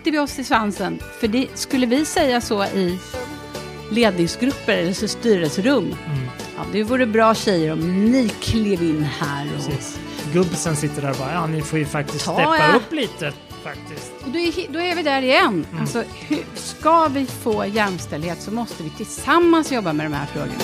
biter vi oss i svansen. För det, skulle vi säga så i ledningsgrupper eller så styrelserum. Ja, det vore bra tjejer om ni klev in här. Och... Gubbsen sitter där och bara, ni får ju faktiskt steppa upp lite faktiskt. Och då är vi där igen. Alltså, ska vi få jämställdhet så måste vi tillsammans jobba med de här frågorna.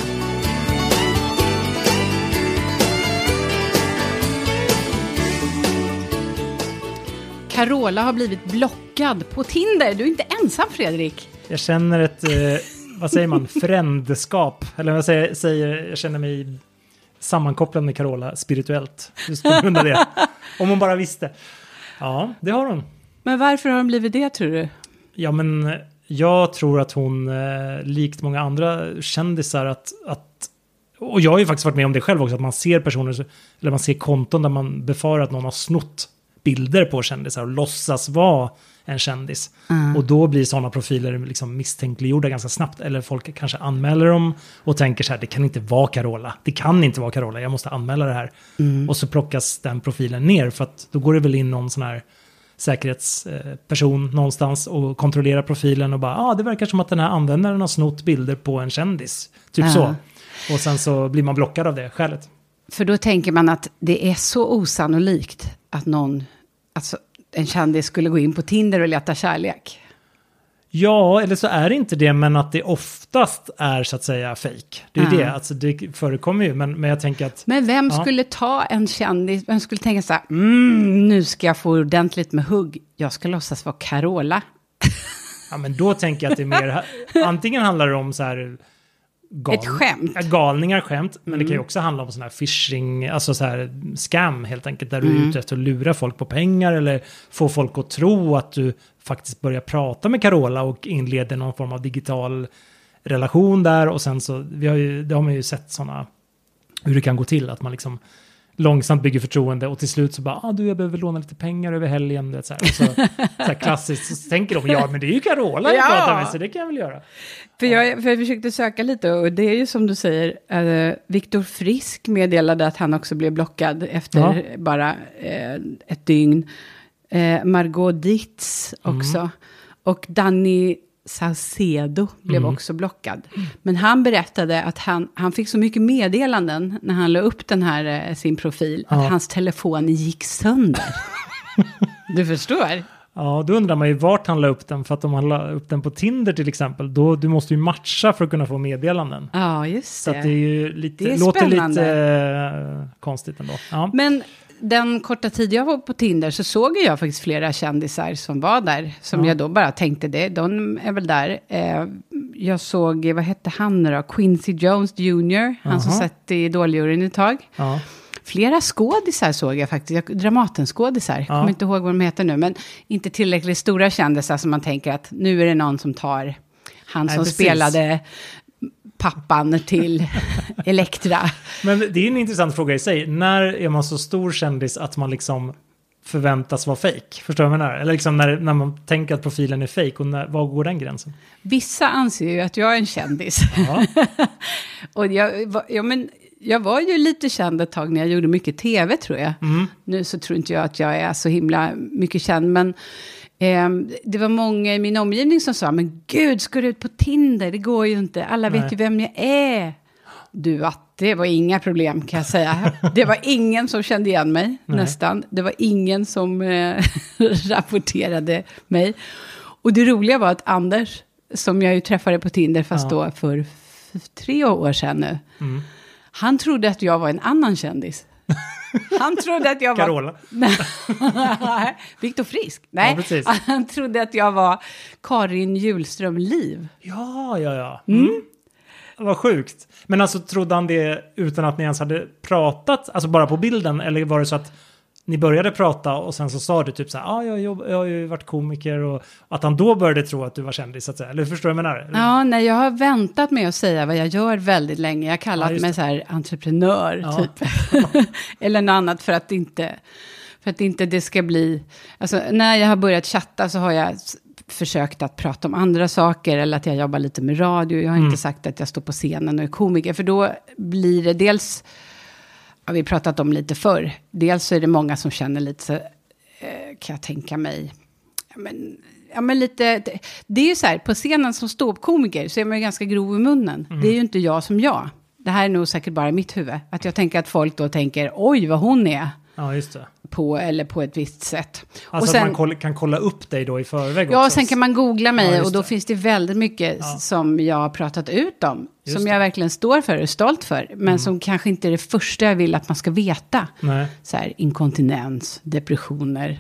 Carola har blivit blockad på Tinder. Du är inte ensam, Fredrik. Jag känner ett, vad säger man, frändskap. Eller vad säger jag känner mig sammankopplad med Carola spirituellt. Just på grund av det. Om hon bara visste. Ja, det har hon. Men varför har hon blivit det, tror du? Ja, men jag tror att hon, likt många andra kändisar, att och jag har ju faktiskt varit med om det själv också, att man ser personer, eller man ser konton där man befarar att någon har snott bilder på kändisar och låtsas vara en kändis. Och då blir sådana profiler liksom misstänkliggjorda ganska snabbt. Eller folk kanske anmäler dem och tänker så här, det kan inte vara Carola. Det kan inte vara Carola, jag måste anmäla det här. Och så plockas den profilen ner, för att då går det väl in någon sån här säkerhetsperson någonstans och kontrollerar profilen och bara, det verkar som att den här användaren har snott bilder på en kändis. Typ så. Och sen så blir man blockad av det skälet. För då tänker man att det är så osannolikt att någon, alltså en kändis skulle gå in på Tinder och leta kärlek. Ja, eller så är det inte det, men att det oftast är så att säga fake. Det är det, alltså det förekommer ju, men jag tänker att... Men vem skulle ta en kändis, vem skulle tänka så här, nu ska jag få ordentligt med hugg, jag ska låtsas vara Carola. Ja, men då tänker jag att det är mer, antingen handlar det om så här... Ett skämt. Galningar skämt, men det kan ju också handla om sån här phishing, alltså så här scam helt enkelt, där du är ute efter att lura folk på pengar eller få folk att tro att du faktiskt börjar prata med Carola och inleder någon form av digital relation där, och sen så, det har man ju sett såna, hur det kan gå till, att man liksom långsamt bygger förtroende och till slut så bara, jag behöver låna lite pengar över helgen, det så här. Och så här klassiskt, så tänker de, men det är ju Carola jag pratar med, så det kan jag väl göra. För jag försökte söka lite, och det är ju som du säger, Viktor Frisk meddelade att han också blev blockad efter bara ett dygn. Margot Dietz också. Och Danny Saucedo blev också blockad. Men han berättade att han fick så mycket meddelanden när han la upp den här sin profil, att hans telefon gick sönder. Du förstår? Ja, då undrar man ju vart han la upp den, för att om han la upp den på Tinder till exempel, då du måste ju matcha för att kunna få meddelanden. Ja, just det. Så att det är ju lite, det är låter spännande. Lite konstigt ändå. Ja. Men den korta tid jag var på Tinder så såg jag faktiskt flera kändisar som var där, som jag då bara tänkte, de är väl där. Jag såg, vad hette han då? Quincy Jones Jr., han som satt i Idoljuryn ett tag. Ja. Flera skådisar såg jag faktiskt, Dramatenskådisar, jag kommer inte ihåg vad de heter nu, men inte tillräckligt stora kändisar som man tänker att nu är det någon som tar han som spelade pappan till Elektra. Men det är en intressant fråga i sig. När är man så stor kändis att man liksom förväntas vara fake? Förstår du vad jag menar? Eller liksom när man tänker att profilen är fake, och var går den gränsen? Vissa anser ju att jag är en kändis. Och jag var ju lite känd ett tag när jag gjorde mycket tv, tror jag. Nu så tror inte jag att jag är så himla mycket känd, men det var många i min omgivning som sa, men gud, ska du ut på Tinder? Det går ju inte. Alla vet ju vem jag är. Du, att det var inga problem, kan jag säga. Det var ingen som kände igen mig, nästan. Det var ingen som rapporterade mig. Och det roliga var att Anders, som jag ju träffade på Tinder, fast då för 3 år sedan nu, han trodde att jag var en annan kändis. Han trodde att jag var... Carola. Viktor Frisk. Nej, han trodde att jag var Karin Hjulström Liv. Ja. Vad sjukt. Men alltså, trodde han det utan att ni ens hade pratat? Alltså bara på bilden? Eller var det så att ni började prata och sen så sa du typ så här, jag har ju varit komiker, och att han då började tro att du var kändis, så att säga. Eller förstår du vad jag menar? Ja, nej, jag har väntat med att säga vad jag gör väldigt länge. Jag har kallat mig så här entreprenör typ. Eller något annat för att inte det ska bli... Alltså, när jag har börjat chatta så har jag försökt att prata om andra saker, eller att jag jobbar lite med radio. Jag har inte sagt att jag står på scenen och är komiker, för då blir det dels... har vi pratat om lite förr. Dels så är det många som känner lite så, kan jag tänka mig, men Ja, men lite, det är ju så här, på scenen som ståuppkomiker så är man ju ganska grov i munnen. Det är ju inte jag som jag. Det här är nog säkert bara i mitt huvud. Att jag tänker att folk då tänker, oj vad hon är. Ja, just det. På ett visst sätt. Alltså och sen, att man kan kolla upp dig då i förväg ja, också. och sen kan man googla mig och då det. finns det väldigt mycket som jag har pratat ut om. Just som det. jag verkligen står för och är stolt för. Men som kanske inte är det första jag vill att man ska veta. Nej. Så här, inkontinens, depressioner,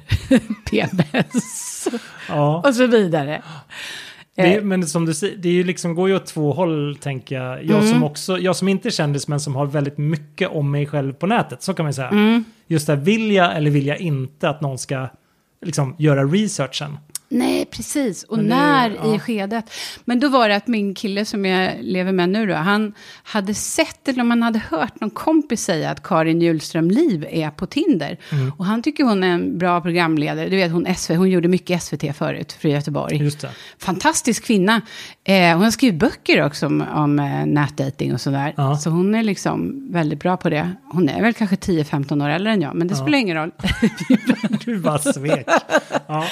PMS och så vidare. Men som du säger, det är ju liksom, går ju åt två håll, tänker jag. Jag som inte är kändis men som har väldigt mycket om mig själv på nätet, så kan man säga. Just där, vill jag eller vill jag inte att någon ska liksom göra researchen? Nej, precis. Och när i skedet. Men då var det att min kille som jag lever med nu då, han hade sett, eller om han hade hört någon kompis säga att Karin Hjulström Liv är på Tinder. Och han tycker hon är en bra programledare. Du vet, hon gjorde mycket SVT förut, för Göteborg. Just det. Fantastisk kvinna. Hon har skrivit böcker också om nätdating och sådär. Ja. Så hon är liksom väldigt bra på det. Hon är väl kanske 10-15 år äldre än jag, men det spelar ingen roll. Du bara svek. Ja.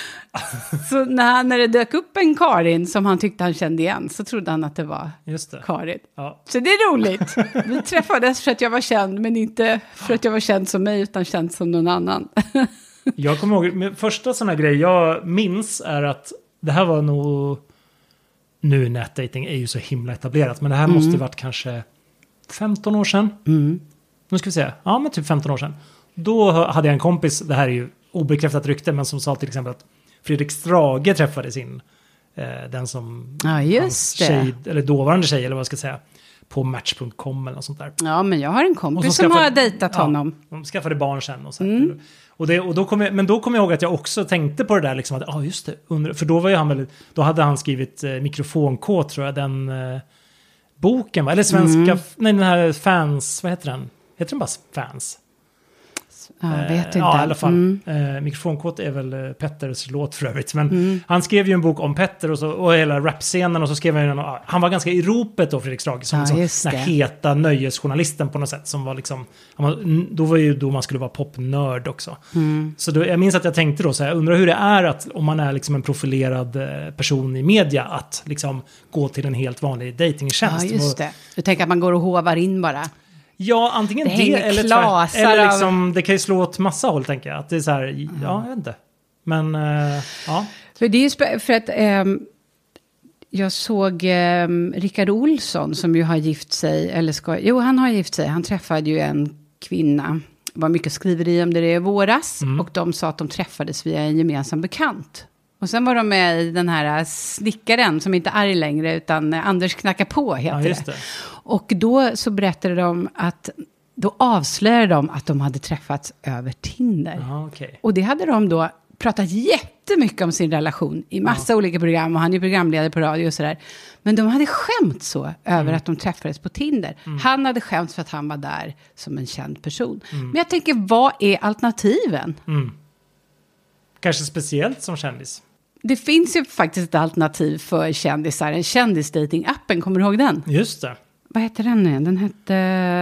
Så när det dök upp en Karin som han tyckte han kände igen, så trodde han att det var Karin. Ja. Så det är roligt. Vi träffades för att jag var känd, men inte för att jag var känd som mig, utan känd som någon annan. Jag kommer ihåg, första sådana grej jag minns är att det här var nog, nu nätdating är ju så himla etablerat, men det här måste varit kanske 15 år sedan. Nu ska vi se, ja men typ 15 år sedan. Då hade jag en kompis, det här är ju obekräftat rykte, men som sa till exempel att Fredrik Strage träffade den som tjej, eller dåvarande tjej, eller vad jag ska säga, på Match.com eller något sånt där. Ja, men jag har en kompis som har dejtat honom. De skaffade barn sen. Och då kom jag ihåg att jag också tänkte på det där, liksom, att just det. För då var ju då hade han skrivit Mikrofonkåt, tror jag, den boken, eller svenska, nej, den här Fans, vad heter den? Heter den bara Fans? Jag vet inte. Ja, i alla fall. Mikrofonkåt är väl Petters låt för övrigt. Men han skrev ju en bok om Petter och hela rapscenen, och så skrev han var ganska i ropet då, Fredrik Strage, som den här heta nöjesjournalisten på något sätt, som var liksom, då var ju då man skulle vara popnörd också. Så då, jag minns att jag tänkte då så här, undrar hur det är att om man är liksom en profilerad person i media, att liksom gå till en helt vanlig datingtjänst. Ja, just det. Du tänker att man går och hovar in bara. Ja, antingen det eller liksom, det kan ju slå åt massa håll, tänker jag. Att det är så här, jag vet inte. Men, ja. För det är ju för att jag såg Rickard Olsson, som ju har gift sig, han har gift sig. Han träffade ju en kvinna. Det var mycket skriveri om det i våras. Och de sa att de träffades via en gemensam bekant. Och sen var de med i den här snickaren, som inte är arg längre, utan Anders knackar på, heter det. Och då så berättade de att, då avslöjade de att de hade träffats över Tinder. Och det hade de då pratat jättemycket om sin relation i massa olika program, och han är programledare på radio och sådär. Men de hade skämt så över att de träffades på Tinder. Han hade skämt för att han var där som en känd person. Men jag tänker, vad är alternativen? Kanske speciellt som kändis. Det finns ju faktiskt ett alternativ för kändisar. En kändisdating-appen, kommer du ihåg den? Just det. Vad heter den nu? Den hette...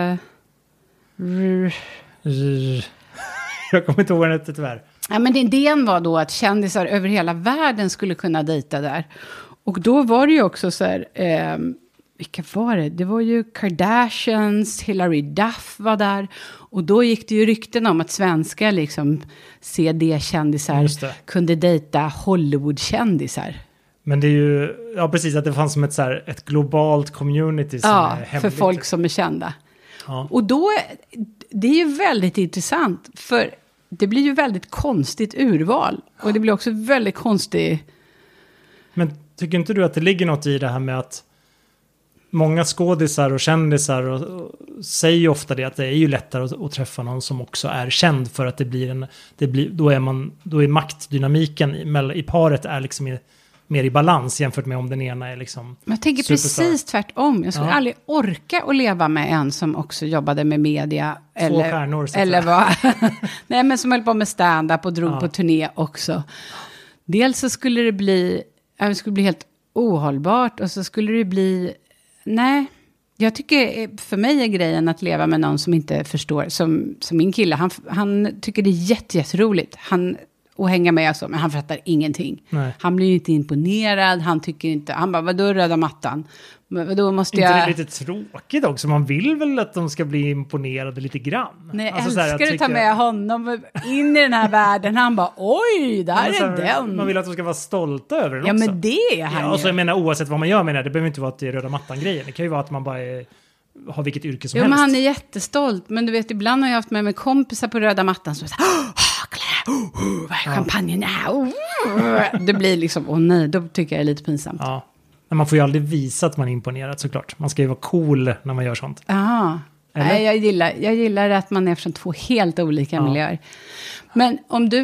Jag kommer inte ihåg vad den hette, tyvärr. Ja, men idén var då att kändisar över hela världen skulle kunna dejta där. Och då var det ju också så här... vilka var det? Det var ju Kardashians, Hillary Duff var där. Och då gick det ju rykten om att svenska liksom CD-kändisar kunde dejta Hollywood-kändisar. Men det är ju, ja precis, att det fanns som ett globalt community som är hemligt. För folk som är kända. Ja. Och då, det är ju väldigt intressant, för det blir ju väldigt konstigt urval. Och det blir också väldigt konstigt... Men tycker inte du att det ligger något i det här med att många skådisar och kändisar och säger ofta det, att det är ju lättare att träffa någon som också är känd, för att då är maktdynamiken i paret är liksom mer i balans jämfört med om den ena är liksom... Jag tänker superstar. Precis tvärtom. Jag skulle aldrig orka att leva med en som också jobbade med media. Två stjärnor. Eller vad? Nej, men som höll på med stand-up och drog på turné också. Dels så skulle det bli helt ohållbart, och så skulle det bli... Nej, jag tycker, för mig är grejen att leva med någon som inte förstår. Som min kille, han tycker det är jätteroligt. Han och hänga med och så, men han fattar ingenting. Nej. Han blir inte imponerad, han tycker inte, han bara, vadå röda mattan? Vadå måste inte jag... det lite tråkigt också? Man vill väl att de ska bli imponerade lite grann. Nej, alltså, älskar du ta med honom in i den här världen? Han bara, oj, där är den. Man vill att de ska vara stolta över den ja, också. Men det är han och så jag menar, oavsett vad man gör med det behöver inte vara att det är röda mattan-grejen. Det kan ju vara att man bara har vilket yrke som helst. Men han är jättestolt. Men du vet, ibland har jag haft med mig kompisar på röda mattan som säger, vad är champagnen här? Det blir liksom, nej, då tycker jag det är lite pinsamt. Ja. Men man får ju aldrig visa att man är imponerad såklart. Man ska ju vara cool när man gör sånt. Ja, jag gillar att man är från 2 helt olika miljöer. Men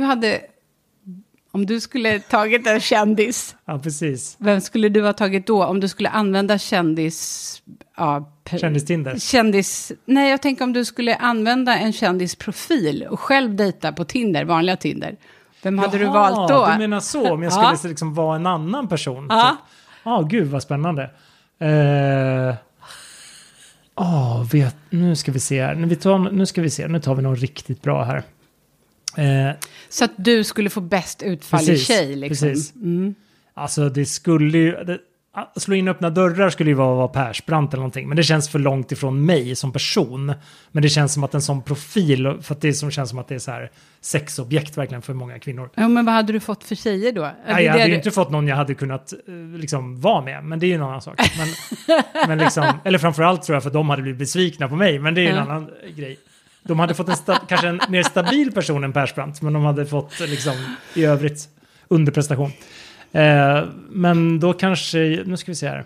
om du skulle tagit en kändis. Ja, precis. Vem skulle du ha tagit då? Om du skulle använda kändis... Ja, Kändis-Tinder? Nej, jag tänker om du skulle använda en kändisprofil och själv dejta på Tinder, vanliga Tinder. Vem hade du valt då? Du menar så, om jag skulle liksom vara en annan person. Ja. Typ. Gud vad spännande. Nu ska vi se här. Nu tar vi någon riktigt bra här. Så att du skulle få bäst utfall i tjej. Liksom. Precis. Alltså det skulle ju... slå in öppna dörrar skulle ju vara Persbrandt eller någonting. Men det känns för långt ifrån mig som person. Men det känns som att en sån profil... För att det känns som att det är så här sexobjekt verkligen för många kvinnor. Ja, men vad hade du fått för tjejer då? Nej, jag hade ju inte fått någon jag hade kunnat liksom vara med. Men det är ju en annan sak. Men liksom, eller framförallt tror jag för att de hade blivit besvikna på mig. Men det är ju en annan grej. De hade fått kanske en mer stabil person än Persbrandt. Men de hade fått liksom i övrigt underprestation. Men då kanske... Nu ska vi se här.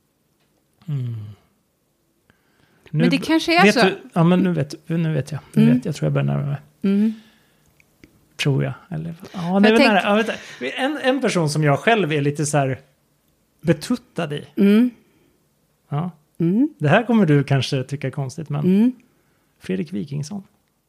Men det kanske är så. Ja, men nu vet jag. Jag tror jag börjar närma mig. Tror jag. Eller, ja, det är väl nära. En person som jag själv är lite så här betuttad i. Ja. Det här kommer du kanske tycka är konstigt, men Fredrik Wikingsson.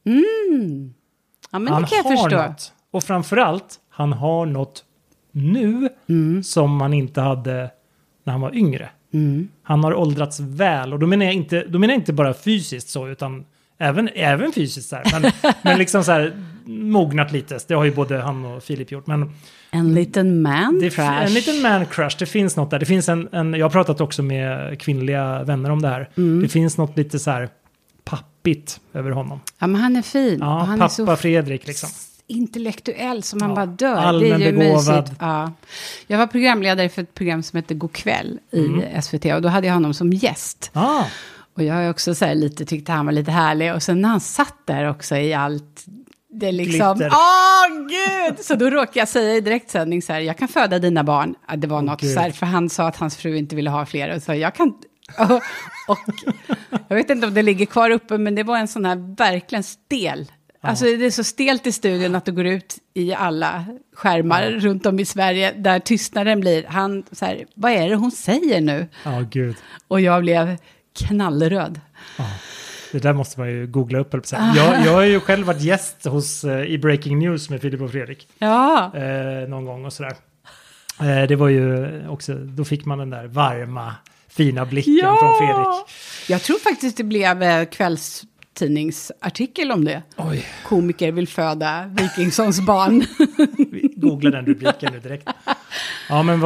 Ja, men han det kan jag förstå. Något. Och framförallt, han har något nu som man inte hade när han var yngre. Han har åldrats väl. Och då menar jag inte bara fysiskt så, utan även fysiskt så här. Men liksom så här mognat lite. Det har ju både han och Filip gjort. Men en liten man crush. En liten man crush. Det finns något där. Det finns jag har pratat också med kvinnliga vänner om det här. Det finns något lite så här pappigt över honom. Ja, men han är fin. Ja, han pappa är så Fredrik liksom. Intellektuell som man bara dör. Allmän det är ju begåvad. mysigt. Ja. Jag var programledare för ett program som heter God kväll i SVT. Och då hade jag honom som gäst. Och jag har också så här lite tyckte han var lite härlig. Och sen när han satt där också i allt... Det är liksom... Gud! Så då råkade jag säga i direktsändning så här, jag kan föda dina barn. Ja, det var något så här, för han sa att hans fru inte ville ha fler. Och så jag kan... Och jag vet inte om det ligger kvar uppe, men det var en sån här verkligen stel. Alltså det är så stelt i studion att det går ut i alla skärmar runt om i Sverige där tystnaden blir. Han så här, vad är det hon säger nu? Gud. Och jag blev knallröd. Det där måste man ju googla upp. Jag har ju själv varit gäst i Breaking News med Filip och Fredrik. Ja. Någon gång och sådär. Det var ju också, då fick man den där varma, fina blicken från Fredrik. Jag tror faktiskt det blev kvällstidningsartikel om det. Oj. Komiker vill föda Wikingssons barn. Googla den rubriken nu direkt. Ja, men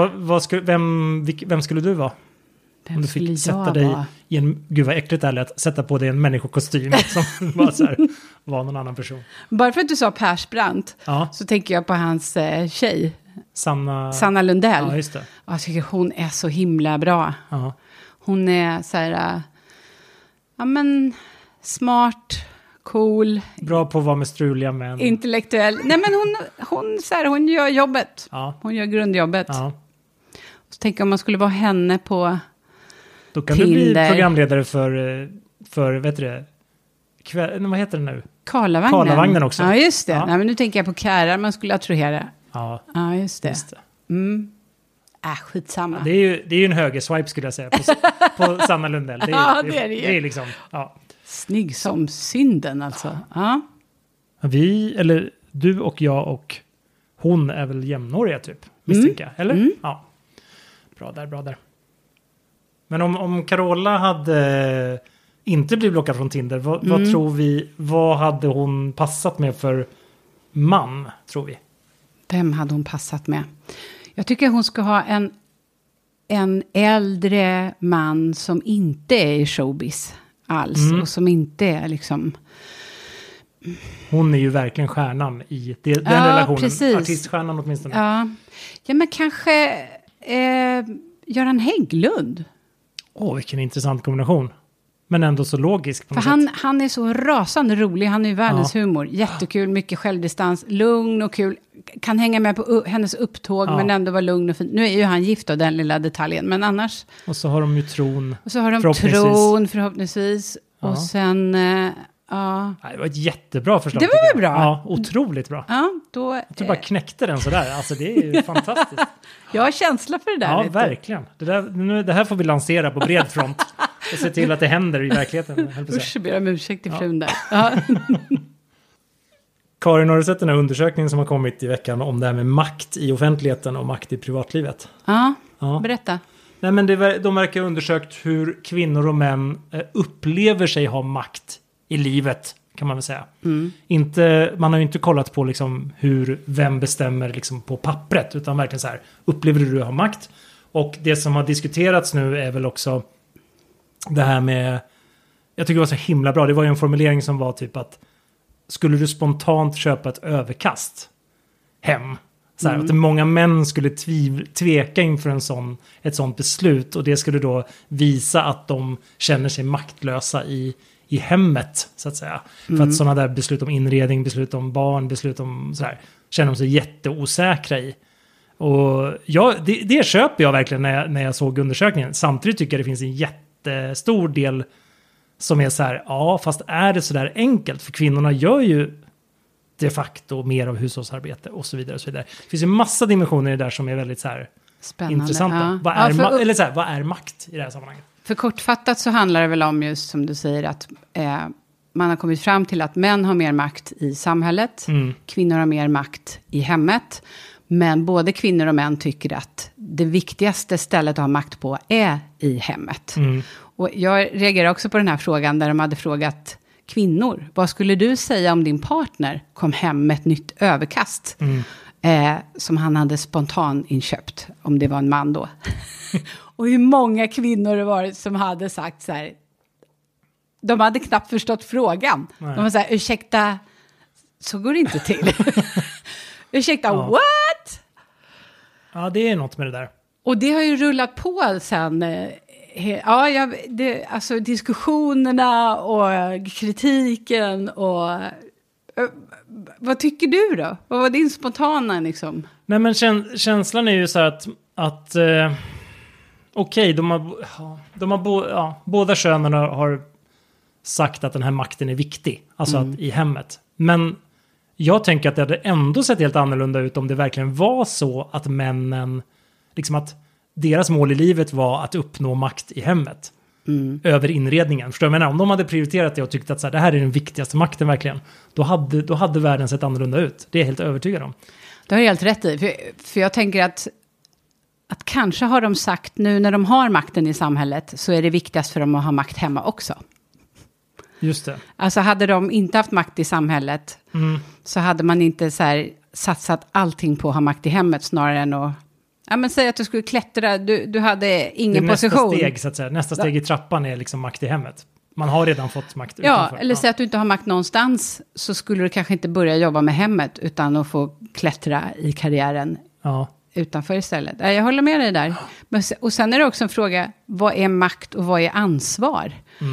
vem skulle du vara? Om du fick sätta dig i en... Gud vad äckligt är det att sätta på dig en människokostym som bara så här, var någon annan person. Bara för att du sa Persbrandt så tänker jag på hans tjej. Sanna Lundell. Ja, just det. Jag tycker hon är så himla bra. Hon är så här... Ja, men smart, cool. Bra på att vara med struliga män. Intellektuell. Nej, men hon gör jobbet. Hon gör grundjobbet. Så tänker jag om man skulle vara henne på då kan Tinder. Du bli programledare för vet du det? Vad heter det nu? Karlavagnen också. Ja, just det. Ja. Nej, men nu tänker jag på Kära, man skulle attrahera. Ja, just det. Skitsamma. Det är ju en högerswipe skulle jag säga på Sanna Lundell. Det är ju. Det är liksom, snygg som synden alltså. Ja. Du och jag och hon är väl jämnåriga typ, misstänker jag. Eller? Ja. Bra där. Men om Carola hade inte blivit blockad från Tinder, vad tror vi, vad hade hon passat med för man, tror vi? Vem hade hon passat med? Jag tycker hon ska ha en äldre man som inte är i showbiz alls. Och som inte är liksom... Hon är ju verkligen stjärnan i den relationen. Precis. Artiststjärnan åtminstone. Ja, men kanske Göran Hägglund. Vilken intressant kombination. Men ändå så logisk. För han är så rasande rolig. Han är ju världens humor. Jättekul, mycket självdistans. Lugn och kul. Kan hänga med på hennes upptåg men ändå vara lugn och fin. Nu är ju han gift av den lilla detaljen. Men annars... Och så har de ju tron. Och så har de förhoppningsvis. Ja. Och sen... Det var ett jättebra förslag. Det var väl bra? Ja, otroligt bra. Ja, då... Att du bara knäckte den sådär. Alltså det är ju fantastiskt. Jag har känsla för det där. Ja, verkligen. Det här får vi lansera på bred front. Och se till att det händer i verkligheten. Usch, jag ber om ursäkt till frun där. Ja. Karin, har du sett den här undersökningen som har kommit i veckan om det här med makt i offentligheten och makt i privatlivet? Ja. Berätta. Nej, men de verkar ha undersökt hur kvinnor och män upplever sig ha makt i livet, kan man väl säga. Man har ju inte kollat på liksom vem bestämmer liksom på pappret, utan verkligen så här, upplever du har makt? Och det som har diskuterats nu är väl också det här med, jag tycker det var så himla bra, det var ju en formulering som var typ att skulle du spontant köpa ett överkast hem? Så här, att många män skulle tveka inför ett sånt beslut, och det skulle då visa att de känner sig maktlösa i hemmet, så att säga. För att sådana där beslut om inredning, beslut om barn, beslut om sådär, känner de sig jätteosäkra i. Och det köper jag verkligen när jag såg undersökningen. Samtidigt tycker jag det finns en jättestor del som är så här, fast är det så där enkelt? För kvinnorna gör ju de facto mer av hushållsarbete och så vidare och så vidare. Det finns ju massa dimensioner i det där som är väldigt så här spännande, intressanta. Vad är makt i det här sammanhanget? För kortfattat så handlar det väl om, just som du säger, att man har kommit fram till att män har mer makt i samhället. Kvinnor har mer makt i hemmet. Men både kvinnor och män tycker att det viktigaste stället att ha makt på är i hemmet. Och jag reagerar också på den här frågan där de hade frågat kvinnor. Vad skulle du säga om din partner kom hem med ett nytt överkast? Som han hade spontan inköpt, om det var en man då. Och hur många kvinnor det var som hade sagt så här. De hade knappt förstått frågan. Nej. De var så här, ursäkta, så går det inte till. Ursäkta, what? Ja, det är något med det där. Och det har ju rullat på sen. Alltså diskussionerna och kritiken och... Vad tycker du då? Vad var din spontana liksom? Nej, men känslan är ju så här att okej, båda könen har sagt att den här makten är viktig. Alltså att i hemmet. Men jag tänker att det hade ändå sett helt annorlunda ut om det verkligen var så att männen, liksom att deras mål i livet var att uppnå makt i hemmet. Över inredningen. Förstår du vad jag menar? Om de hade prioriterat det och tyckt att så här, det här är den viktigaste makten verkligen, då hade världen sett annorlunda ut. Det är jag helt övertygad om. Det har jag helt rätt i. För jag tänker att kanske har de sagt nu när de har makten i samhället så är det viktigast för dem att ha makt hemma också. Just det. Alltså hade de inte haft makt i samhället så hade man inte så här satsat allting på att ha makt i hemmet snarare än att... Ja, men säg att du skulle klättra, du hade ingen position. Nästa steg, så att säga. Nästa steg i trappan är liksom makt i hemmet. Man har redan fått makt utanför. Ja, eller säg att du inte har makt någonstans, så skulle du kanske inte börja jobba med hemmet utan att få klättra i karriären utanför istället. Jag håller med dig där. Och sen är det också en fråga, vad är makt och vad är ansvar?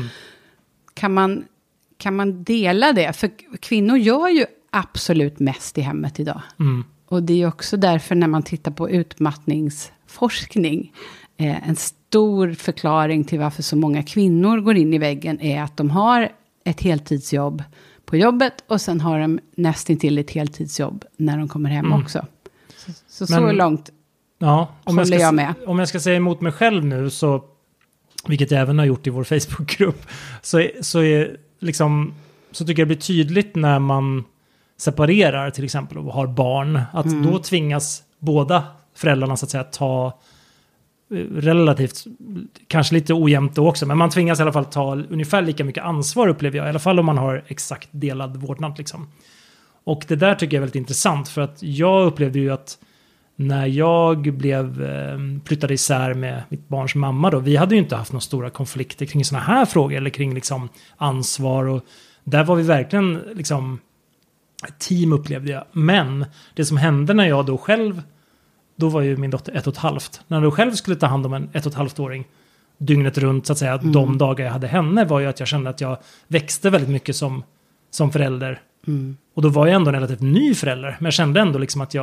Kan man dela det? För kvinnor gör ju absolut mest i hemmet idag. Och det är också därför när man tittar på utmattningsforskning, en stor förklaring till varför så många kvinnor går in i väggen är att de har ett heltidsjobb på jobbet och sen har de nästintill ett heltidsjobb när de kommer hem också. Så långt håller jag med. Om jag ska säga emot mig själv nu, så, vilket jag även har gjort i vår Facebookgrupp, så tycker jag det blir tydligt när man separerar till exempel och har barn, att då tvingas båda föräldrarna så att säga ta relativt, kanske lite ojämnt då också, men man tvingas i alla fall ta ungefär lika mycket ansvar, upplever jag, i alla fall om man har exakt delad vårdnad liksom. Och det där tycker jag är väldigt intressant, för att jag upplevde ju att när jag flyttade isär med mitt barns mamma då, vi hade ju inte haft några stora konflikter kring såna här frågor eller kring liksom ansvar, och där var vi verkligen liksom ett team, upplevde jag. Men det som hände när jag då var ju min dotter 1,5. När jag själv skulle ta hand om en 1,5-åring dygnet runt så att säga, de dagar jag hade henne, var ju att jag kände att jag växte väldigt mycket som förälder. Och då var jag ändå en relativt ny förälder, men jag kände ändå liksom att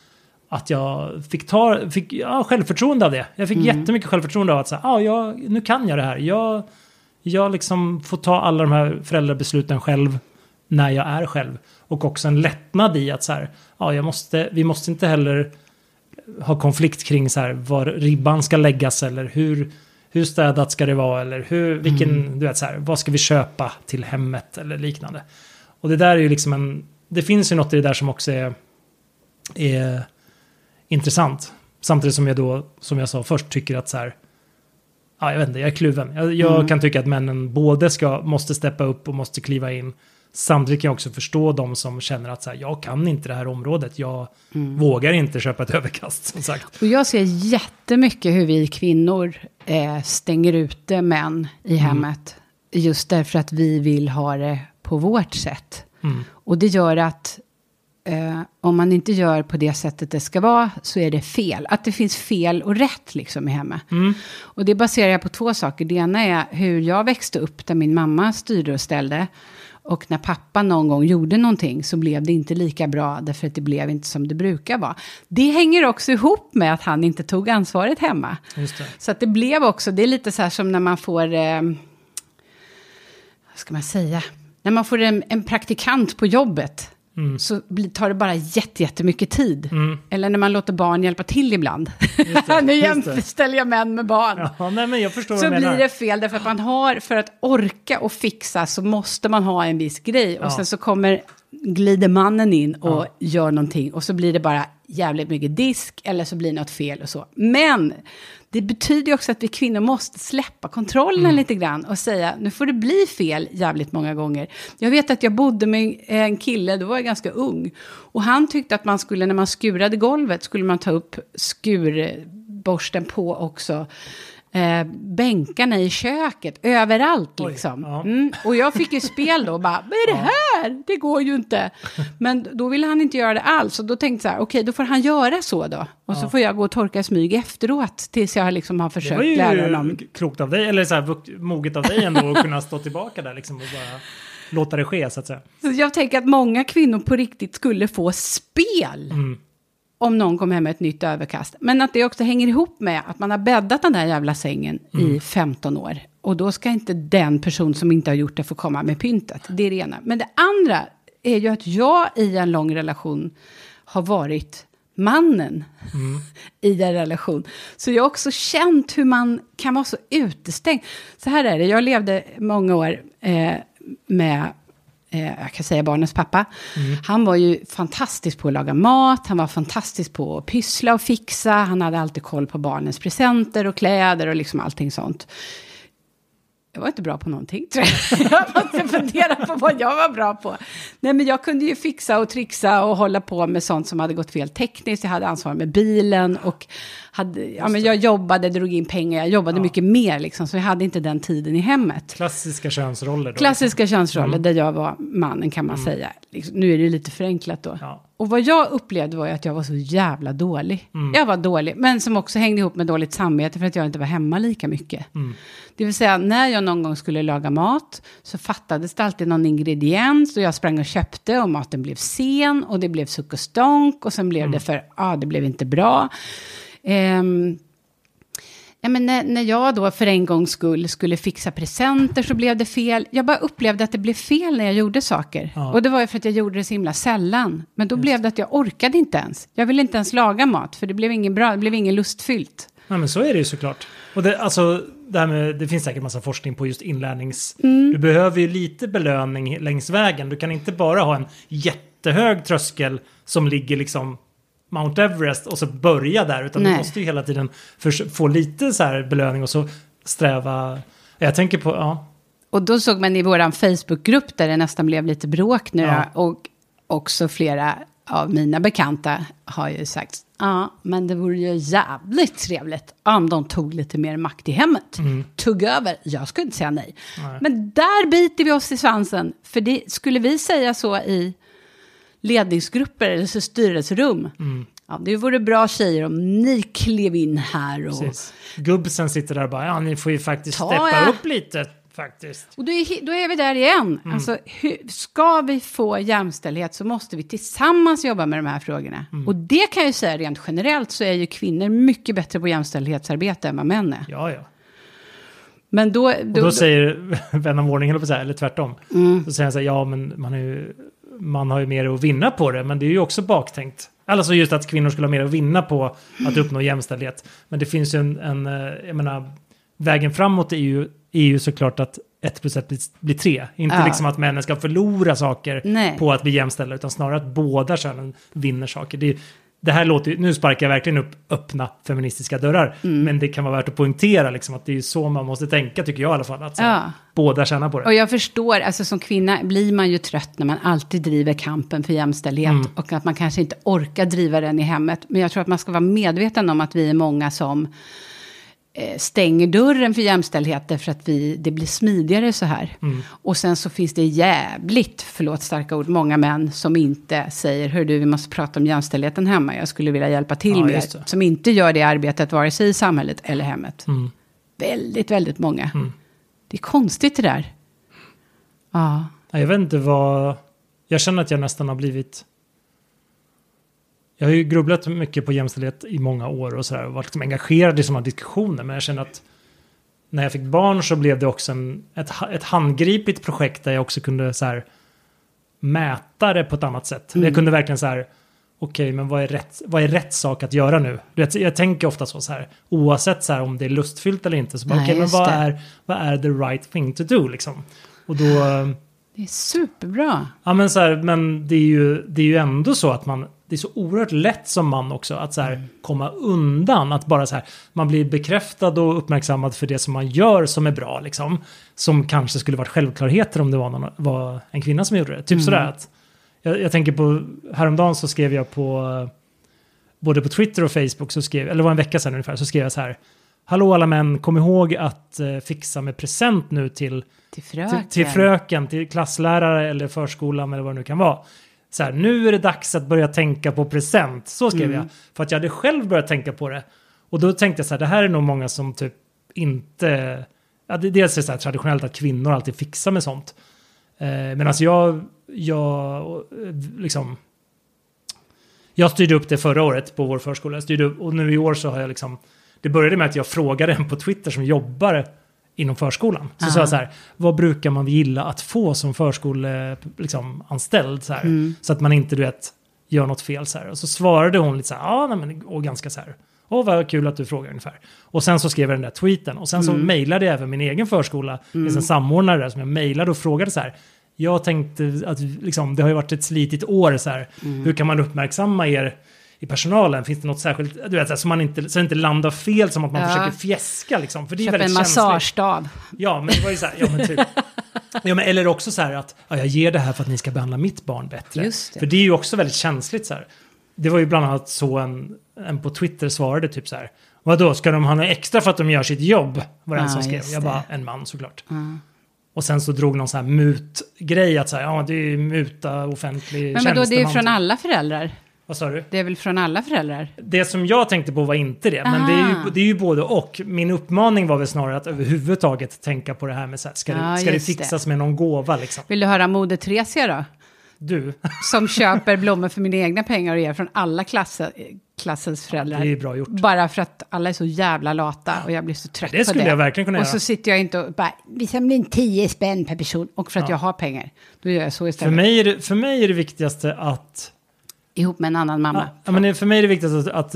jag fick självförtroende av det. Jag fick jättemycket självförtroende av att säga, nu kan jag det här. Jag liksom får ta alla de här föräldrabesluten själv när jag är själv. Och också en lättnad i att så här, vi måste inte heller ha konflikt kring så här, var ribban ska läggas, eller hur städat ska det vara, eller du vet så här, vad ska vi köpa till hemmet eller liknande. Och det där är ju liksom det finns ju något i det där som också är intressant. Samtidigt som jag då, som jag sa först, tycker att så här, jag vet inte, jag är kluven. Jag kan tycka att männen både måste steppa upp och måste kliva in. Samtidigt kan jag också förstå de som känner att så här, jag kan inte det här området. Jag vågar inte köpa ett överkast, som sagt. Och jag ser jättemycket hur vi kvinnor stänger ute män i hemmet. Just därför att vi vill ha det på vårt sätt. Och det gör att om man inte gör på det sättet det ska vara, så är det fel. Att det finns fel och rätt liksom i hemmet. Och det baserar jag på 2 saker. Det ena är hur jag växte upp, där min mamma styrde och ställde. Och när pappa någon gång gjorde någonting, så blev det inte lika bra, därför att det blev inte som det brukar vara. Det hänger också ihop med att han inte tog ansvaret hemma. Just det. Så att det blev också, det är lite så här som när man får, vad ska man säga? När man får en praktikant på jobbet, så tar det bara jättemycket tid. Eller när man låter barn hjälpa till ibland. Nu jämställer jag män med barn. Ja, nej, men jag förstår så blir det fel, därför att man har, för att orka och fixa, så måste man ha en viss grej. Och sen så glider mannen in och gör någonting. Och så blir det bara jävligt mycket disk, eller så blir det något fel och så. Men det betyder ju också att vi kvinnor måste släppa kontrollen lite grann och säga, nu får det bli fel jävligt många gånger. Jag vet att jag bodde med en kille, då var jag ganska ung. Och han tyckte att man skulle, när man skurade golvet, skulle man ta upp skurborsten på också bänkarna i köket, överallt liksom. Och jag fick ju spel då, bara, vad är det här? Det går ju inte. Men då ville han inte göra det alls, och då tänkte jag så här, okej, då får han göra så då. Och så får jag gå och torka smyg efteråt, tills jag liksom har försökt lära honom. Det var ju klokt av dig, eller så här, moget av dig ändå, att kunna stå tillbaka där liksom, och bara låta det ske, så att säga. Så jag tänker att många kvinnor på riktigt skulle få spel om någon kom hem med ett nytt överkast. Men att det också hänger ihop med att man har bäddat den där jävla sängen i 15 år. Och då ska inte den person som inte har gjort det få komma med pyntet. Det är det ena. Men det andra är ju att jag i en lång relation har varit mannen i en relation. Så jag har också känt hur man kan vara så utestängd. Så här är det, jag levde många år med... jag kan säga barnens pappa. Han var ju fantastisk på att laga mat. Han var fantastisk på att pyssla och fixa. Han hade alltid koll på barnens presenter och kläder och liksom allting sånt. Jag var inte bra på någonting, tror jag. Jag måste fundera på vad jag var bra på. Nej, men jag kunde ju fixa och trixa och hålla på med sånt som hade gått fel tekniskt. Jag hade ansvar med bilen och jag jobbade, drog in pengar. Jag jobbade mycket mer liksom, så jag hade inte den tiden i hemmet. Klassiska könsroller då. Klassiska könsroller, där jag var mannen, kan man säga. Liksom, nu är det lite förenklat då. Ja. Och vad jag upplevde var ju att jag var så jävla dålig. Jag var dålig, men som också hängde ihop med dåligt samvete för att jag inte var hemma lika mycket. Det vill säga, när jag någon gång skulle laga mat, så fattades det alltid någon ingrediens, och jag sprang och köpte, och maten blev sen, och det blev suck och stånk, och sen blev det det blev inte bra. Men när jag då för en gångs skull skulle fixa presenter, så blev det fel. Jag bara upplevde att det blev fel när jag gjorde saker. Ja. Och det var ju för att jag gjorde det så himla sällan. Men då blev det att jag orkade inte ens. Jag ville inte ens laga mat, för det blev ingen bra, det blev ingen lustfyllt. Ja, men så är det ju såklart. Och det finns säkert massa forskning på just inlärnings... Du behöver ju lite belöning längs vägen. Du kan inte bara ha en jättehög tröskel som ligger liksom Mount Everest och så börja där, utan du måste ju hela tiden få lite så här belöning och så sträva. Jag tänker på, Och då såg man i våran Facebookgrupp där det nästan blev lite bråk nu, och också flera av mina bekanta har ju sagt, ja, men det vore ju jävligt trevligt om de tog lite mer makt i hemmet. Tog över, jag skulle inte säga nej. Men där biter vi oss i svansen. För det, skulle vi säga så i ledningsgrupper eller så styrelserum, ja, det vore bra tjejer om ni klev in här. Och gubbsen sitter där och bara, ja, ni får ju faktiskt steppa upp lite. Faktiskt. Och då är vi där igen. Alltså, ska vi få jämställdhet så måste vi tillsammans jobba med de här frågorna. Och det kan jag säga rent generellt så är ju kvinnor mycket bättre på jämställdhetsarbete än vad män är. Ja. Men då säger vän av ordning eller tvärtom. Så säger han så här, ja men man har ju mer att vinna på det, men det är ju också baktänkt. Alltså just att kvinnor skulle ha mer att vinna på att uppnå jämställdhet. Men det finns ju jag menar, vägen framåt är ju såklart att 1 + 1 blir 3. Inte liksom att männen ska förlora saker på att bli jämställda, utan snarare att båda könen vinner saker. Det här låter nu sparkar jag verkligen upp öppna feministiska dörrar. Men det kan vara värt att poängtera liksom, att det är ju så man måste tänka, tycker jag i alla fall. Att båda tjänar på det. Och jag förstår, alltså som kvinna blir man ju trött när man alltid driver kampen för jämställdhet. Och att man kanske inte orkar driva den i hemmet. Men jag tror att man ska vara medveten om att vi är många som stänger dörren för jämställdhet därför att det blir smidigare så här. Och sen så finns det jävligt, förlåt starka ord, många män som inte säger, hör du, vi måste prata om jämställdheten hemma, jag skulle vilja hjälpa till med det. Som inte gör det arbetet vare sig i samhället eller hemmet. Väldigt, väldigt många. Det är konstigt det där. Ja. Jag vet inte jag känner att jag nästan har blivit. Jag har ju grubblat mycket på jämställdhet i många år och sådär, och varit liksom engagerad i sådana diskussioner, men jag känner att när jag fick barn så blev det också ett handgripligt projekt där jag också kunde så här mäta det på ett annat sätt. Jag kunde verkligen så här, okej, men vad är rätt sak att göra nu? Jag tänker ofta så här, oavsett så här om det är lustfyllt eller inte, så bara, okej, men vad är the right thing to do liksom? Och då det är superbra. Ja, men så här, men det är ju ändå så att det är så oerhört lätt som man också att så här komma undan, att bara så här man blir bekräftad och uppmärksammad för det som man gör som är bra liksom, som kanske skulle varit självklarheter om det var en kvinna som gjorde det. Typ sådär att jag tänker på häromdagen så skrev jag på både på Twitter och Facebook eller det var en vecka sedan ungefär, så skrev jag så här: hallå alla män, kom ihåg att fixa med present nu till fröken, till klasslärare eller förskolan eller vad det nu kan vara. Så här, nu är det dags att börja tänka på present. Så skrev jag. För att jag hade själv börjat tänka på det. Och då tänkte jag så här, det här är nog många som typ inte. Ja, dels är det så här traditionellt att kvinnor alltid fixar med sånt. Men alltså jag styrde upp det förra året på vår förskola. Och nu i år så har jag liksom. Det började med att jag frågade en på Twitter som jobbar inom förskolan. Så sa jag så här, vad brukar man gilla att få som förskoleanställd? Så här, så att man inte, gör något fel. Så här. Och så svarade hon lite så här, och ganska så här, vad kul att du frågar ungefär. Och sen så skrev jag den där tweeten. Och sen så mejlade jag även min egen förskola, en samordnare där som jag mejlade och frågade så här. Jag tänkte att liksom, det har ju varit ett slitigt år så här. Hur kan man uppmärksamma er i personalen? Finns det något särskilt, du vet, så det inte landar fel, som att man försöker fjäska liksom, för det är väldigt känsligt. en massagestav. Ja, men det var ju så här, ja men typ. Ja, men eller också så här att jag ger det här för att ni ska behandla mitt barn bättre. Just det. För det är ju också väldigt känsligt så här. Det var ju bland annat så en på Twitter svarade typ så här: vadå, ska de ha något extra för att de gör sitt jobb? Var det som skrev. Jag bara, en man såklart. Och sen så drog någon så här mutgrej att så här, det är muta offentlig tjänsteman. Men då det är från alla föräldrar? Vad sa du? Det är väl från alla föräldrar? Det som jag tänkte på var inte det. Men det är ju både och. Min uppmaning var väl snarare att överhuvudtaget tänka på det här med så här, ska det fixas med någon gåva liksom. Vill du höra Moder Teresia då? Du. Som köper blommor för mina egna pengar och ger från alla klassens föräldrar. Det är bra gjort. Bara för att alla är så jävla lata och jag blir så trött på det. Det skulle jag verkligen kunna göra. Och så sitter jag inte och bara, vi samlar in 10 spänn per person. Och för att jag har pengar, då gör jag så istället. För mig är det viktigaste att ihop med en annan mamma. Ja, men för mig är det viktigt att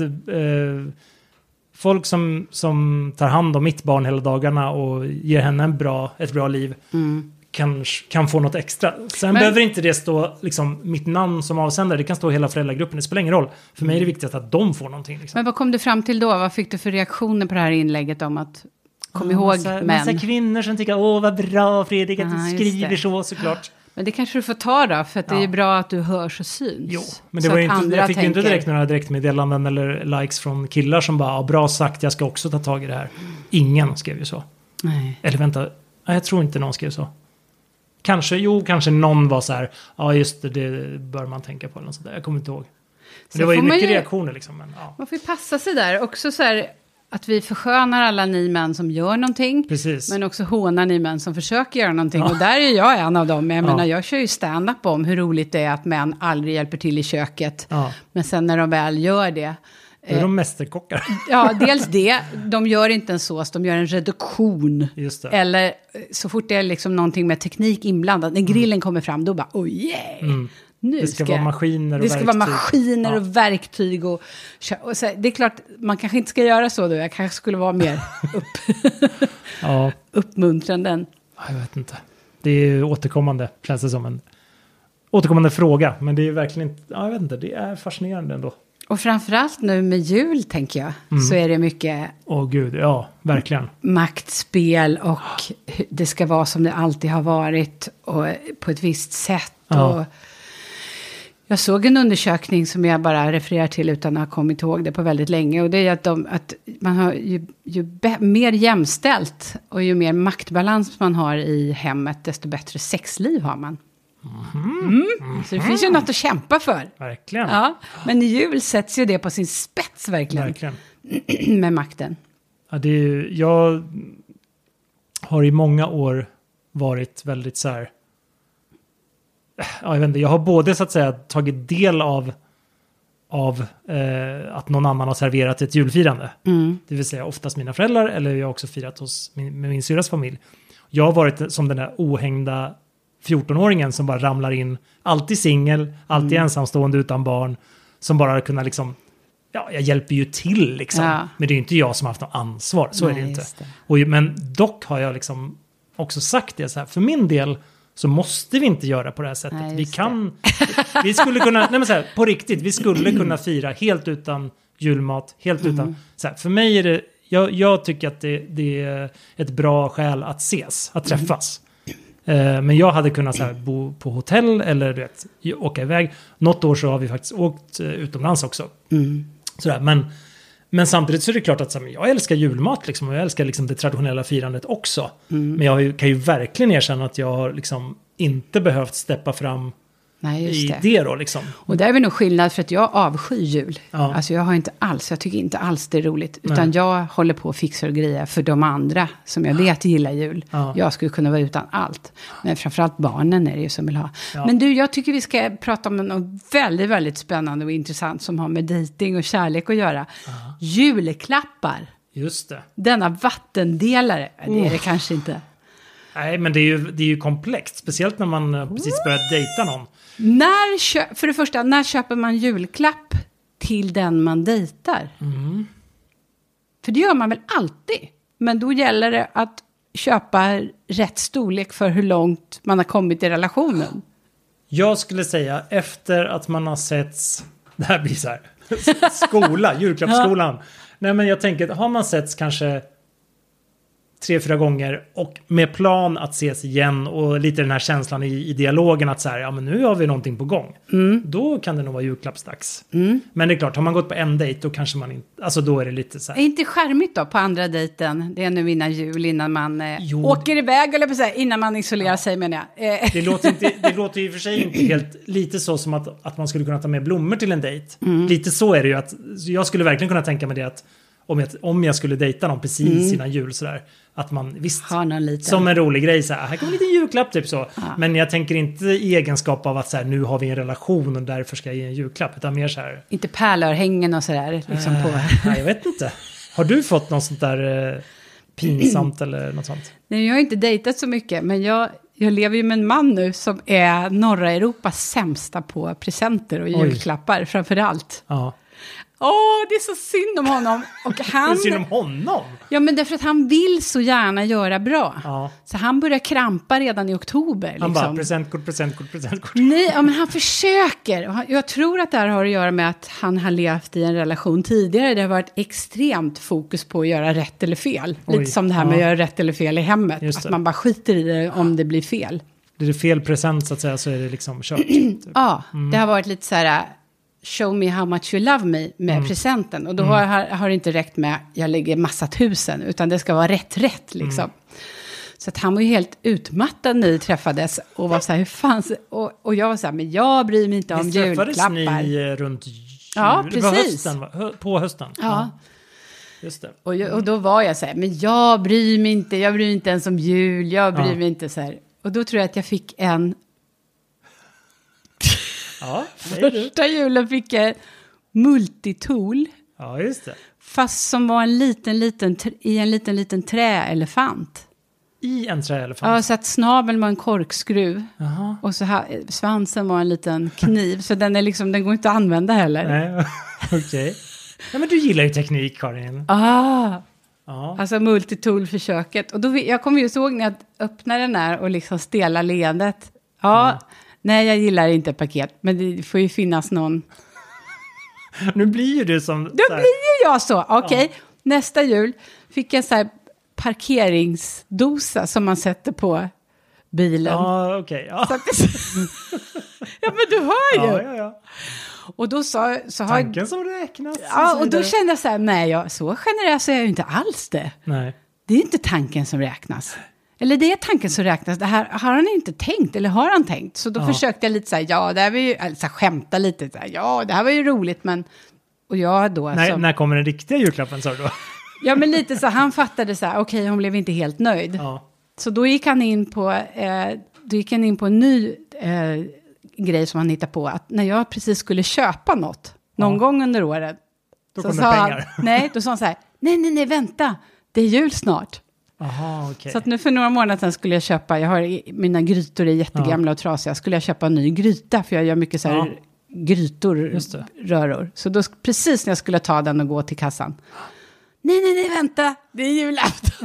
folk som tar hand om mitt barn hela dagarna och ger henne ett bra liv kan få något extra. Sen behöver inte det stå liksom, mitt namn som avsändare. Det kan stå hela föräldragruppen. Det spelar ingen roll. För mig är det viktigt att de får någonting. Liksom. Men vad kom du fram till då? Vad fick du för reaktioner på det här inlägget om att kom ihåg män? Massa kvinnor som tycker, vad bra Fredrik att du skriver så, såklart. Men det kanske du får ta då, för att det är bra att du hörs och syns. Jo, men det var inte, jag fick ju inte direkt några direktmeddelanden eller likes från killar som bara, bra sagt, jag ska också ta tag i det här. Ingen skrev ju så. Nej. Eller vänta, jag tror inte någon skrev så. Kanske någon var så här, ja just det bör man tänka på eller något sånt där. Jag kommer inte ihåg. Men det var ju mycket reaktioner liksom. Men, ja. Man får ju passa sig där. Också så här att vi förskönar alla ni män som gör någonting. Precis. Men också hånar ni män som försöker göra någonting. Ja. Och där är jag en av dem. Jag menar, jag kör ju stand-up om hur roligt det är att män aldrig hjälper till i köket. Ja. Men sen när de väl gör det. Då är de mästerkockar. Ja, dels det. De gör inte en sås, de gör en reduktion. Just det. Eller så fort det är liksom någonting med teknik inblandad. När grillen kommer fram, då bara, Nu det ska vara maskiner och verktyg. Det ska vara maskiner och verktyg. Och så, det är klart, man kanske inte ska göra så då. Jag kanske skulle vara mer uppmuntrande. Jag vet inte. Det är ju återkommande, känns det som en återkommande fråga. Men det är verkligen inte, jag vet inte, det är fascinerande ändå. Och framförallt nu med jul, tänker jag, så är det mycket... Gud, ja, verkligen. Maktspel och det ska vara som det alltid har varit och på ett visst sätt. Ja. Och jag såg en undersökning som jag bara refererar till utan att ha kommit ihåg det på väldigt länge. Och det är att man har ju mer jämställt och ju mer maktbalans man har i hemmet, desto bättre sexliv har man. Så det finns ju något att kämpa för. Verkligen. Ja, men i jul sätts ju det på sin spets verkligen. Med makten. Ja, jag har i många år varit väldigt så här... jag vet inte, jag har både så att säga tagit del av att någon annan har serverat ett julfirande. Det vill säga oftast mina föräldrar, eller jag har också firat med min syrras familj. Jag har varit som den där ohängda 14-åringen som bara ramlar in, alltid singel, alltid ensamstående utan barn, som bara kunna liksom, jag hjälper ju till liksom. Ja. Men det är ju inte jag som har haft något ansvar, så är det ju inte. Men dock har jag liksom också sagt det så här, för min del så måste vi inte göra på det här sättet. Vi skulle kunna, nej men så här, på riktigt, vi skulle kunna fira helt utan julmat, helt utan, så här, för mig är det, jag tycker att det är ett bra skäl att ses, att träffas. Men jag hade kunnat så här, bo på hotell eller du vet, åka iväg. Något år så har vi faktiskt åkt utomlands också. Sådär, men samtidigt så är det klart att så här, jag älskar julmat liksom, och jag älskar liksom, det traditionella firandet också. Men jag kan ju verkligen erkänna att jag har liksom, inte behövt steppa fram i det då liksom. Och där är vi nog skillnad, för att jag avskyr jul. Ja. Alltså jag tycker inte alls det är roligt. Utan jag håller på och fixar och grejer för de andra som jag vet gillar jul. Ja. Jag skulle kunna vara utan allt. Men framförallt barnen är det ju som vill ha. Ja. Men du, jag tycker vi ska prata om något väldigt, väldigt spännande och intressant som har med dejting och kärlek att göra. Julklappar. Just det. Denna vattendelare. Det är det kanske inte. Nej, men det är ju komplext. Speciellt när man precis börjat dejta någon. För det första, när köper man julklapp till den man dejtar? För det gör man väl alltid. Men då gäller det att köpa rätt storlek för hur långt man har kommit i relationen. Jag skulle säga efter att man har setts... Det här blir så här. Julklappsskolan. Nej, men jag tänker, har man setts kanske 3-4 gånger och med plan att ses igen och lite den här känslan i dialogen att så här, ja men nu har vi någonting på gång. Då kan det nog vara julklappsdags. Men det är klart, har man gått på en dejt då kanske man inte, alltså då är det lite så här. Är inte skärmigt då på andra dejten? Det är nu innan jul, innan man åker iväg, eller på så här, innan man isolerar sig menar jag. Det låter ju för sig inte helt lite så som att man skulle kunna ta med blommor till en dejt. Lite så är det ju, att jag skulle verkligen kunna tänka mig det att om jag skulle dejta någon precis innan jul sådär, att man visst som en rolig grej så här kommer en liten julklapp typ så. Ja. Men jag tänker inte i egenskap av att så här, nu har vi en relation och därför ska jag ge en julklapp, utan mer så här. Inte pärlörhängen och sådär liksom på. Nej, jag vet inte. Har du fått något sånt där pinsamt eller något sånt? Nej, jag har inte dejtat så mycket, men jag lever ju med en man nu som är norra Europas sämsta på presenter och julklappar framförallt. Ja. Det är så synd om honom. Och han, det är synd om honom? Ja, men därför att han vill så gärna göra bra. Ja. Så han börjar krampa redan i oktober. Han bara, presentkort. Nej, men han försöker. Jag tror att det här har att göra med att han har levt i en relation tidigare. Det har varit extremt fokus på att göra rätt eller fel. Lite som det här med att göra rätt eller fel i hemmet. Att man bara skiter i det om det blir fel. blir det fel present så att säga så är det liksom kört. Typ. Ja, det har varit lite så här show me how much you love me med presenten. Och då har det inte räckt med jag lägger massa tusen, utan det ska vara rätt liksom. Så att han var ju helt utmattad när vi träffades och var så här, hur fan... Och jag var så här, men jag bryr mig inte om julklappar. Träffades ni runt Ja, precis. På hösten? Ja. Just det. Och då var jag så här, men jag bryr mig inte ens om jul, jag bryr mig inte så här. Och då tror jag att jag fick en... Ja, första julen fick jag multitool. Ja, just det. Fast som var en liten träelefant. I en träelefant? Ja, så att snabeln var en korkskruv. Aha. Och så här, svansen var en liten kniv. Så den är liksom, den går inte att använda heller. Nej, okej. Ja, men du gillar ju teknik, Karin. Ja. Alltså multitool-försöket. Och då, jag kommer ju ihåg när jag öppnade den här och liksom stela leendet. Ja, nej jag gillar inte paket. Men det får ju finnas någon... Nu blir ju du som... Då blir ju jag så. Okej, nästa jul fick jag så här parkeringsdosa som man sätter på bilen. Ja, okej. Ja. Ja, men du hör ju. Ja. Och då så tanken som räknas. Ja, och då kände jag så här, nej, så generös är jag ju inte alls det. Nej. Det är inte tanken som räknas. Eller det är tanken som räknas. Det här har han inte tänkt, eller har han tänkt? Så då försökte jag lite så här, det här var ju, alltså skämta lite så här, det här var ju roligt, men... Och jag då... När kommer den riktiga julklappen, sa du då? Ja, men lite så han fattade så här, okej, hon blev inte helt nöjd. Ja. Så då gick han in på en ny grej som han hittade på. Att när jag precis skulle köpa något, någon gång under året. Då kom det pengar. Då sa han så här, nej, vänta, det är jul snart. Aha, okay. Så att nu för några månader sedan skulle jag köpa, mina grytor är jättegamla och trasiga. Skulle jag köpa en ny gryta, för jag gör mycket så här grytor, röror. Så då, precis när jag skulle ta den och gå till kassan. Nej, vänta, det är julafton.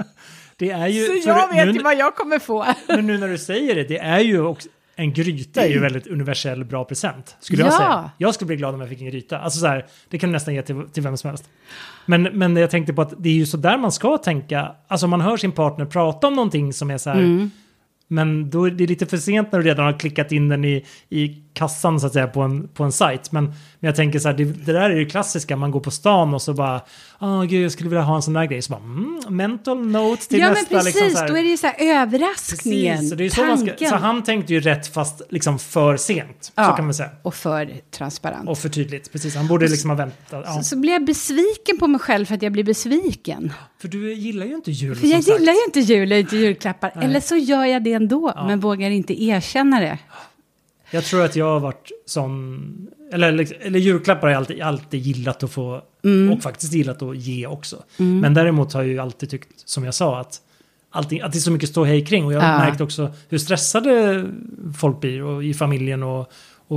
Det är ju, så jag vet ju vad jag kommer få. Men nu när du säger det är ju också, en gryta är ju väldigt universell bra present, skulle jag säga. Jag skulle bli glad om jag fick en gryta. Alltså så här, det kan du nästan ge till vem som helst. Men jag tänkte på att det är ju så där man ska tänka. Alltså man hör sin partner prata om någonting som är så här... Men då är det lite för sent när du redan har klickat in den i kassan så att säga på en sajt. Men jag tänker så här, det där är ju klassiska. Man går på stan och så bara, gud jag skulle vilja ha en sån där grej. Så bara, mental notes till nästa. Ja men precis, liksom, så här. Då är det ju så här överraskningen. Precis, så det är så man ska, så han tänkte ju rätt fast liksom för sent. Så kan man säga. Och för transparent. Och för tydligt, precis. Han borde liksom ha väntat. Ja. Så blir jag besviken på mig själv för att jag blir besviken. För du gillar ju inte jul. För jag gillar ju inte jul och inte julklappar. Nej. Eller så gör jag det ändå, men vågar inte erkänna det. Jag tror att jag har varit sån... Eller julklappar har jag alltid gillat att få... Och faktiskt gillat att ge också. Men däremot har jag ju alltid tyckt, som jag sa, att det är så mycket ståhej kring. Och jag har märkt också hur stressade folk blir och i familjen och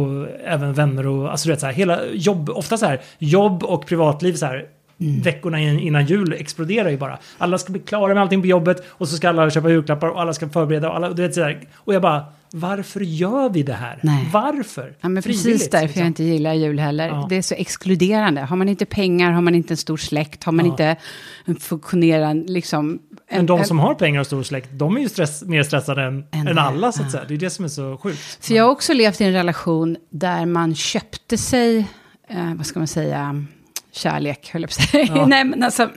även vänner. Och, alltså, så här, hela jobb, ofta så här, jobb och privatliv så här... Veckorna innan jul exploderar ju bara. Alla ska bli klara med allting på jobbet och så ska alla köpa julklappar och alla ska förbereda och alla, du vet, så där. Och jag bara, varför gör vi det här? Nej. Varför? Ja, men precis därför liksom. Jag inte gillar jul heller. Ja. Det är så exkluderande. Har man inte pengar, har man inte en stor släkt, har man inte en funktionerande liksom... Men de som har pengar och stor släkt, de är ju mer stressade än alla så att säga. Det är det som är så sjukt. För jag har också levt i en relation där man köpte sig, vad ska man säga... kärlek, höll jag på att säga. Ja. Nej, men alltså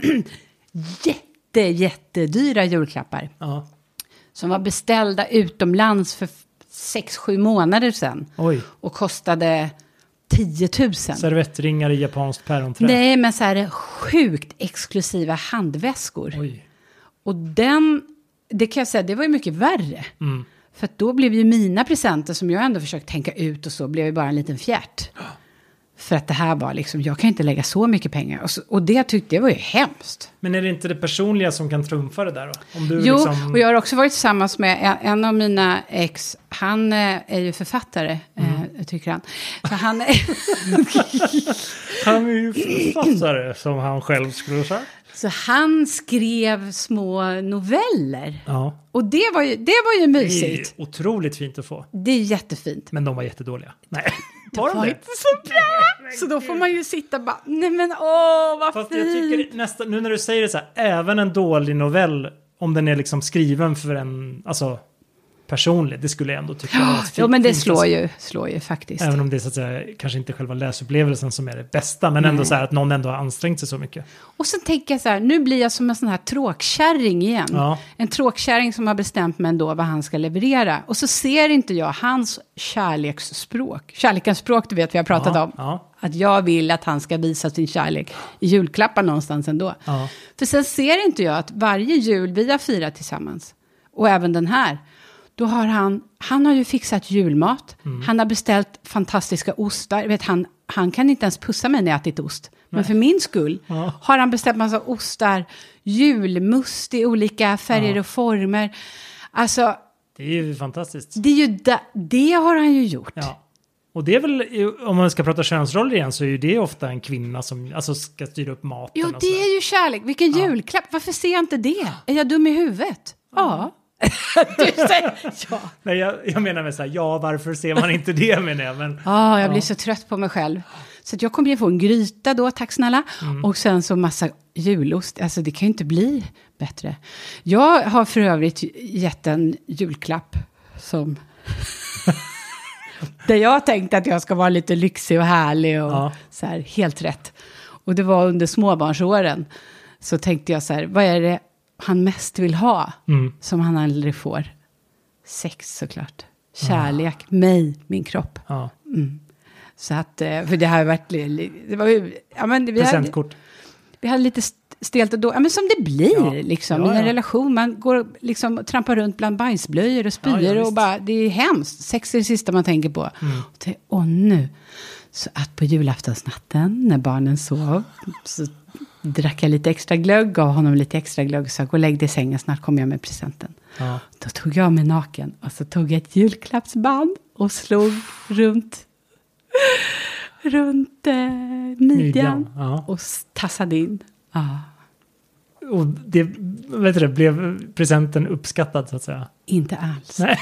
jättedyra julklappar. Ja. Som var beställda utomlands för 6-7 månader sedan. Oj. Och kostade 10 000. Servettringar i japanskt päronträ. Nej, men så här sjukt exklusiva handväskor. Oj. Och det kan jag säga, det var ju mycket värre. För att då blev ju mina presenter, som jag ändå försökt tänka ut och så, blev ju bara en liten fjärt. För att det här var liksom, jag kan inte lägga så mycket pengar. Och det tyckte jag var ju hemskt. Men är det inte det personliga som kan trumfa det där då? Om du jo, liksom... och jag har också varit tillsammans med en av mina ex. Han är ju författare, tycker han. Så han är... han är ju författare, som han själv skulle säga. Så han skrev små noveller. Ja. Och det var ju mysigt. Det är otroligt fint att få. Det är jättefint. Men de var jättedåliga. Nej. Det var inte så bra. Så då får man ju sitta bara, nej men vad fast fint. Jag tycker nu när du säger det så här, även en dålig novell, om den är liksom skriven för en personlig. Det skulle jag ändå tycka var ett Jo, men det fint, slår ju faktiskt. Även om det så att säga kanske inte själva läsupplevelsen som är det bästa, men ändå så här att någon ändå har ansträngt sig så mycket. Och så tänker jag så här, nu blir jag som en sån här tråkkärring igen. Ja. En tråkkärring som har bestämt mig ändå vad han ska leverera. Och så ser inte jag hans kärleksspråk. Kärlekens språk, du vet vi har pratat om. Ja. Att jag vill att han ska visa sin kärlek i julklappar någonstans ändå. Ja. För sen ser inte jag att varje jul vi har firat tillsammans, och även den här, då har han har ju fixat julmat. Han har beställt fantastiska ostar. Vet, han kan inte ens pussa mig när jag ätit ost. Men för min skull har han beställt massa ostar, julmust i olika färger och former. Alltså, det är ju fantastiskt. Det har han ju gjort. Ja. Och det är väl, om man ska prata könsroller igen, så är ju det ofta en kvinna som alltså ska styra upp maten. Jo, det är ju kärlek. Vilken julklapp. Varför ser jag inte det? Är jag dum i huvudet? Ja. Du säger ja. Nej, jag menar med så här, varför ser man inte det, menar jag. Men, jag blir så trött på mig själv. Så att jag kommer ju få en gryta då, tack snälla. Och sen så massa julost. Alltså det kan ju inte bli bättre. Jag har för övrigt gett en julklapp som... där jag tänkte att jag ska vara lite lyxig och härlig och så här, helt rätt. Och det var under småbarnsåren. Så tänkte jag så här, vad är det han mest vill ha som han aldrig får? Sex såklart. Kärlek, mig, min kropp. Ja. Så att, för det här varit, det var ju, ja men presentkort. Vi hade lite stelt då, ja men som det blir liksom i en relation. Man går liksom och trampar runt bland bajsblöjor och spyr och bara, det är hemskt. Sex är det sista man tänker på. Och nu, så att på julaftonsnatten när barnen sov, så drack jag lite extra glögg, gav honom lite extra glögg, så gå och lägg dig i sängen, snart kommer jag med presenten. Ja. Då tog jag mig naken och så tog jag ett julklappsband och slog runt midjan och tassade in. Ja. Och det, vet du, blev presenten uppskattad så att säga? Inte alls. Nej.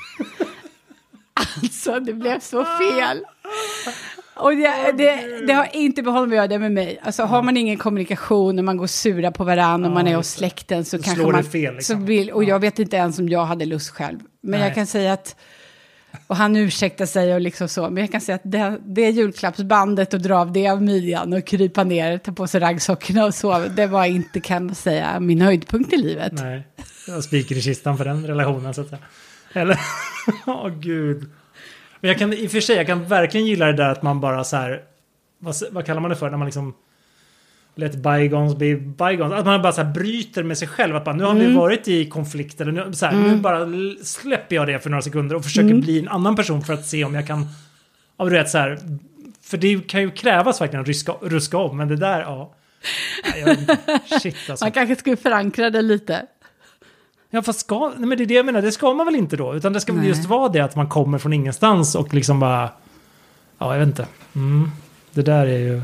Alltså, det blev så fel. Och det har inte behållit med att göra det med mig. Alltså har man ingen kommunikation och man går sura på varandra och man är hos släkten så kanske man... fel, liksom. Så vill, och jag vet inte ens om jag hade lust själv. Men jag kan säga att... Och han ursäktar sig och liksom så. Men jag kan säga att det julklappsbandet och dra av det av midjan och krypa ner, ta på sig raggsockorna och så. Det var inte, kan man säga, min höjdpunkt i livet. Nej, jag spiker i kistan för den relationen så att säga. Eller, gud. Men jag kan verkligen gilla det där att man bara så här, vad kallar man det för när man liksom let bygons be bygons, att man bara så här bryter med sig själv, att bara, nu har vi varit i konflikt eller nu, så här, nu bara släpper jag det för några sekunder och försöker bli en annan person för att se om jag kan, du vet så här, för det kan ju krävas verkligen att ruska om, men det där, jag vet inte. Shit alltså. Man kanske skulle förankra det lite. Ja, fast men det är det jag menar, det ska man väl inte då, utan det ska väl just vara det att man kommer från ingenstans och liksom bara, jag vet inte. Det där är ju...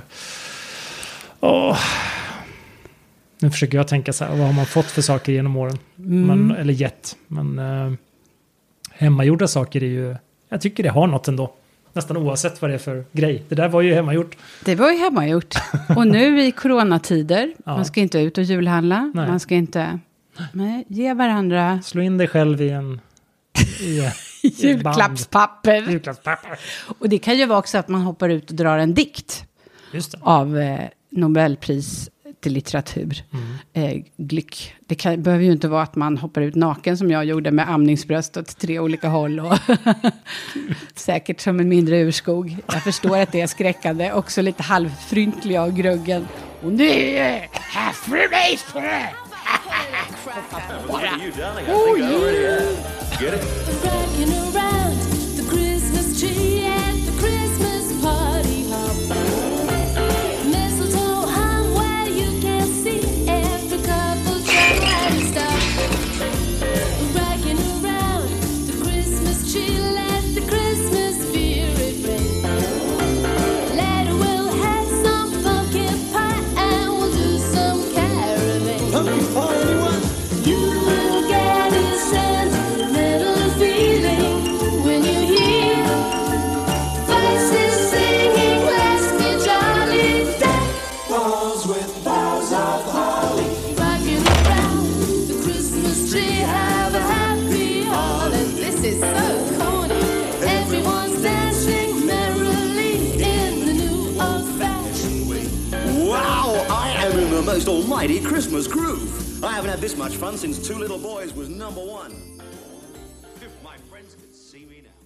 Nu försöker jag tänka så här, vad har man fått för saker genom åren? Eller gett. Men hemmagjorda saker är ju, jag tycker det har något ändå. Nästan oavsett vad det är för grej. Det där var ju hemmagjort. Det var ju hemmagjort. Och nu i coronatider, man ska inte ut och julhandla. Nej. Man ska inte ge varandra... Slå in dig själv i en... Julklappspapper. Och det kan ju vara också att man hoppar ut och drar en dikt. Just det. Av Nobelpris till litteratur. Glück. Det behöver ju inte vara att man hoppar ut naken som jag gjorde med amningsbröst åt 3 olika håll. Och säkert som en mindre urskog. Jag förstår att det är skräckande. Också lite halvfryntliga och gruggen. Och nu är half-release på det! Get it? Rocking around the Christmas tree at the Christmas party hop. Mistletoe hung where you can see every couple trying to stop. Rocking around the Christmas tree, let the Christmas spirit reign. Later we'll have some pumpkin pie and we'll do some caroling. Pumpkin pie, anyone? You will get a sentimental feeling when you hear most almighty Christmas groove. I haven't had this much fun since Two Little Boys was #1. If my friends could see me now.